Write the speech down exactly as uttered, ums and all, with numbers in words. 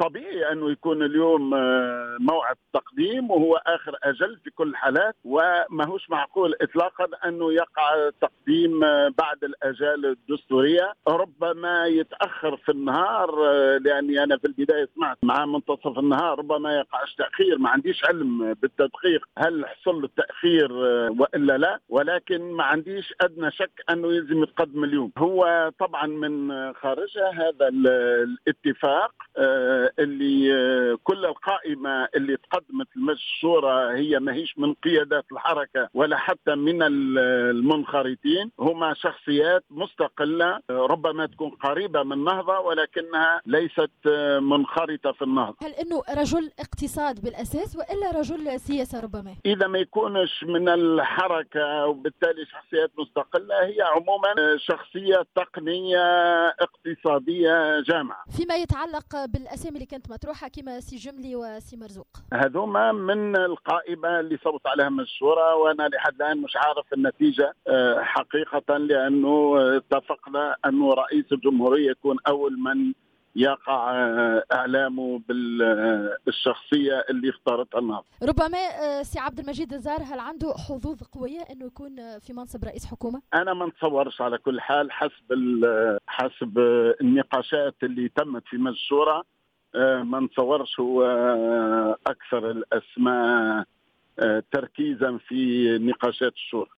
طبيعي أنه يكون اليوم موعد تقديم وهو آخر أجل في كل الحالات، وما هوش معقول إطلاقا أنه يقع تقديم بعد الأجال الدستورية. ربما يتأخر في النهار، لأني أنا في البداية سمعت مع منتصف النهار ربما يقعش تأخير. ما عنديش علم بالتدقيق هل حصل التأخير وإلا لا، ولكن ما عنديش أدنى شك أنه يلزم يتقدم اليوم. هو طبعا من خارجها هذا الاتفاق اللي كل القائمة اللي تقدمت لمجلس الشورى هي ما هيش من قيادات الحركة ولا حتى من المنخرطين، هما شخصيات مستقلة ربما تكون قريبة من النهضة ولكنها ليست منخرطة في النهضة. هل إنه رجل اقتصاد بالأساس وإلا رجل سياسة؟ ربما إذا ما يكونش من الحركة وبالتالي شخصيات مستقلة، هي عموما شخصية تقنية اقتصادية جامعة. فيما يتعلق بالأسامي اللي كانت مطروحة كما سي جملي وسي مرزوق، هذوما من القائمة اللي صوت عليها من الشورى، وأنا لحد الآن مش عارف النتيجة حقيقة، لأنه اتفقنا أنه رئيس الجمهورية يكون أول من يقع اعلامه بالشخصيه اللي اختارتها النهضه. ربما سي عبد المجيد الزار هل عنده حظوظ قويه انه يكون في منصب رئيس حكومه؟ انا ما نتصورش على كل حال، حسب حسب النقاشات اللي تمت في مجلس الشورى ما نتصورش هو اكثر الاسماء تركيزا في نقاشات الشورى.